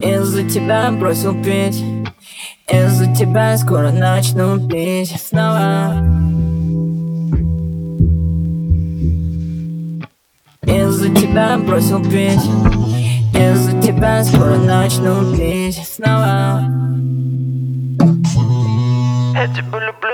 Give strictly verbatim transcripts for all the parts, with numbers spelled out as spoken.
Из-за тебя бросил пить, из-за тебя скоро начну пить снова. Из-за тебя бросил пить, из-за тебя скоро начну пить снова. Я тебя люблю.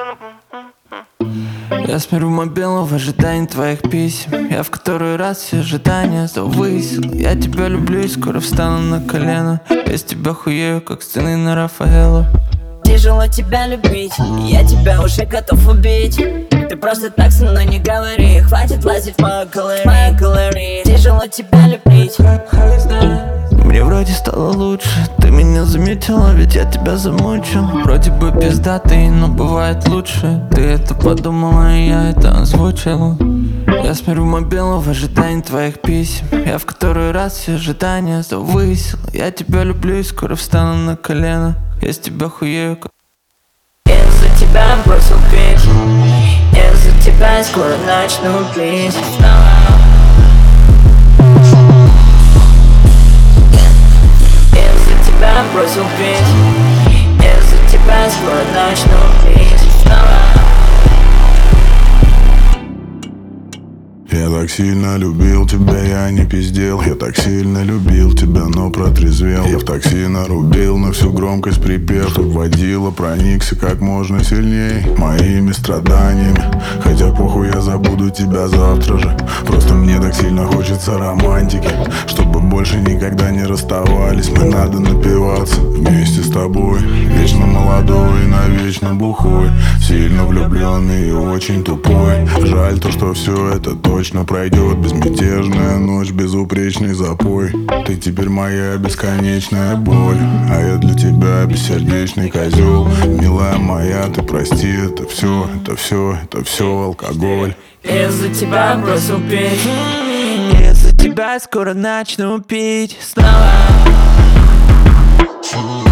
Я смотрю мобилу в ожидании твоих писем. Я в который раз все ожидания завысил. Я тебя люблю и скоро встану на колено. Без тебя хуею, как стены на Рафаэлло. Тяжело тебя любить, я тебя уже готов убить. Ты просто так со мной не говори, хватит лазить в мою галерею. Тяжело тебя любить. Мне вроде стало лучше, ты меня заметила, ведь я тебя замучил. Вроде бы пиздатый, но бывает лучше. Ты это подумала, и я это озвучил. Я смотрю мобилу в ожидании твоих писем. Я в который раз все ожидания завысил. Я тебя люблю и скоро встану на колено. Я с тебя хуею. Из-за тебя бросил пить, из-за тебя скоро начну пить снова. Из-за тебя бросил пить, из-за тебя скоро начну пить снова. Я так сильно любил тебя, я не пиздел. Я так сильно любил тебя, но протрезвел. Я в такси нарубил на всю громкость припев. Тут водила, проникся как можно сильней моими страданиями. Хотя похуй, я забуду тебя завтра же. Просто мне так сильно хочется романтики, чтобы больше никогда не расставались. Мы надо напиваться вместе с тобой. Вечно молодой и навечно бухой, сильно влюбленный и очень тупой. Жаль то, что все это точно пройдет. Безмятежная ночь, безупречный запой. Ты теперь моя бесконечная боль, а я для тебя бессердечный козел. Милая моя, ты прости, это все, это все, это все алкоголь. Из-за тебя бросил пить, из-за тебя скоро начну пить снова.